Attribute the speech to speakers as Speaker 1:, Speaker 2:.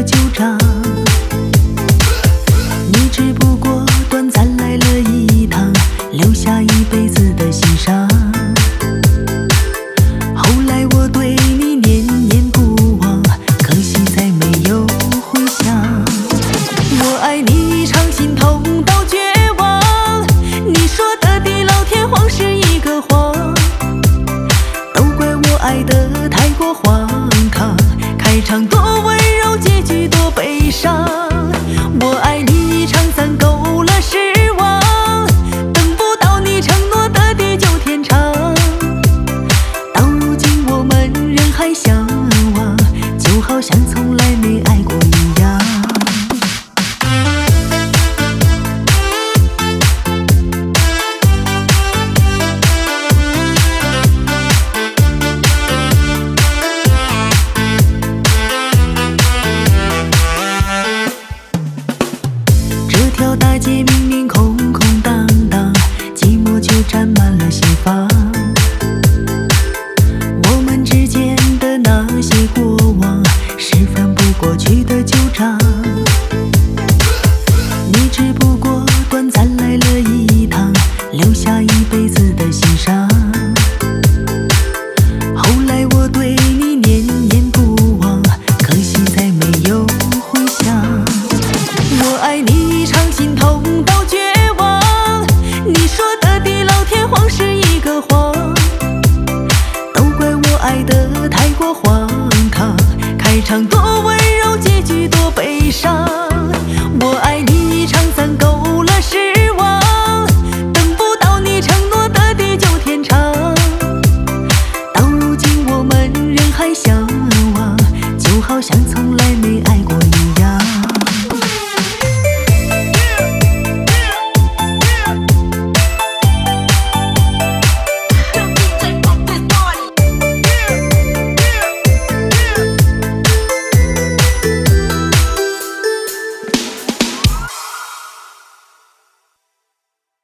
Speaker 1: 旧账，你只不过短暂来了一趟，留下一辈子的心伤。后来我对你念念不忘，可惜再没有回响。我爱你常心痛到绝望，你说的地老天荒是一个谎，都怪我爱得太过荒唐，开场多温柔，结局多悲伤。我爱你唱赞够了失望，等不到你承诺的地久天长。到如今我们仍还相望，就好像从来没爱过一样。这条大街明明空空荡荡，寂寞却占满了心房。我们之间的那些过往，是翻不过去的旧账。你只不过短暂来了一趟，留下一辈子的心伤。后来我对你念念不忘，可惜再没有回响。我爱你常心痛到绝望，你说的地老天荒是一个谎，都怪我爱得太过荒唐，开场多温柔，结局多悲伤。我爱你唱赞够了失望，等不到你承诺的地久天长。到如今我们仍还相望，就好像从来没爱